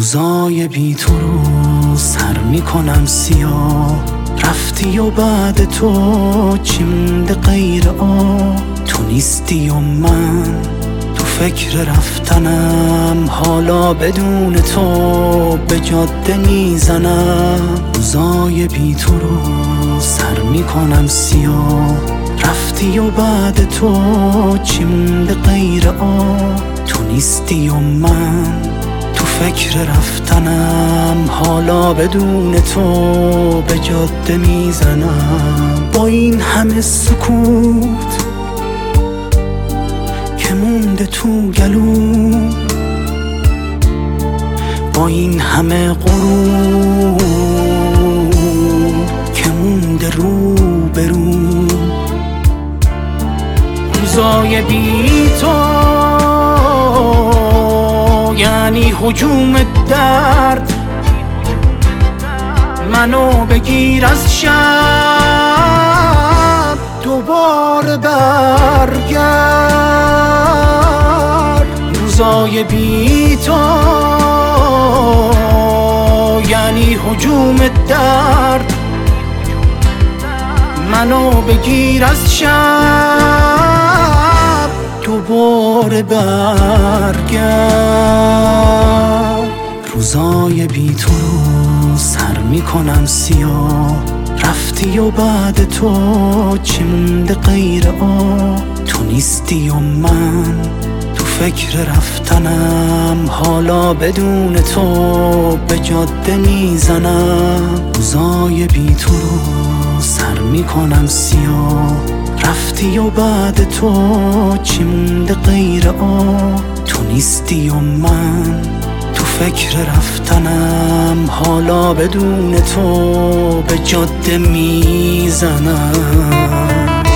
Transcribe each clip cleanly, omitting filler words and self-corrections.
روزای بی تو رو سر میکنم سیاه. رفتی و بعد تو چی مونده غیر تو نیستی و من تو فکر رفتنم. حالا بدون تو به جاده میزنم. روزای بی تو رو سر میکنم سیاه. رفتی و بعد تو چی مونده غیر تو نیستی و من تو فکر رفتنم. حالا بدون تو به جاده میزنم. با این همه سکوت که مونده تو گلو، با این همه غرور که مونده رو برو. روزای بی تو یعنی هجوم درد. منو بگیر از شب دوباره برگرد. روزای بی تو یعنی هجوم درد. منو بگیر از شب دوباره برگرد. روزای بی تو رو سر میکنم سیاه. رفتی و بعد تو چی مونده غیر تو نیستی و من تو فکر رفتنم. حالا بدون تو به جاده میزنم. روزای بی تو رو سر میکنم سیاه. رفتی و بعد تو چی مونده غیر تو نیستی و من تو فکر رفتنم. حالا بدون تو به جاده میزنم.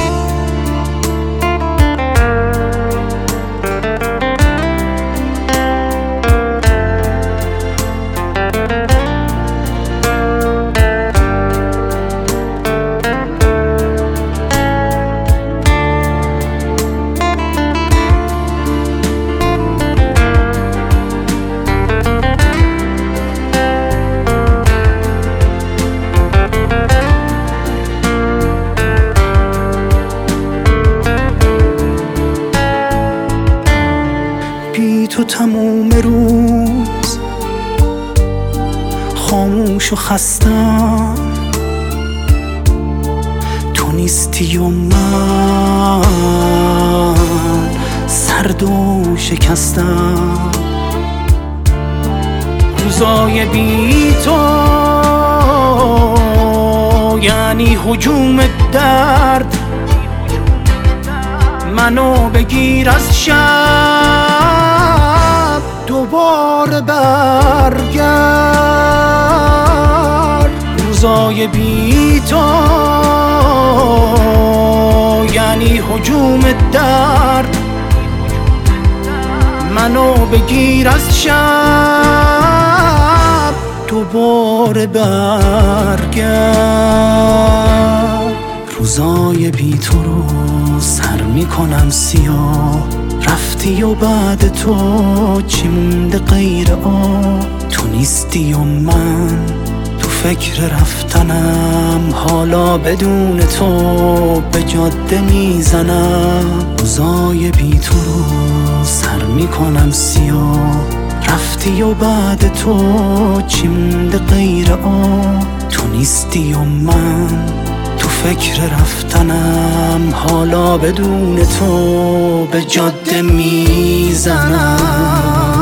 تو تموم روز خاموش و خستم. تو نیستی و من سرد و شکستم. روزای بی تو یعنی هجوم درد. منو بگیر از شب دوباره برگرد. روزای بی تو یعنی هجوم درد. منو بگیر از شب دوباره برگرد. روزای بی تو رو سر میکنم سیاه. رفتی و بعد تو چی مونده غیر تو نیستی و من تو فکر رفتنم. حالا بدون تو به جاده میزنم. روزای بی تو رو سر میکنم سیاه. رفتی و بعد تو چی مونده غیر تو نیستی و من تو فکر رفتنم. حالا بدون تو به جاده میزنم.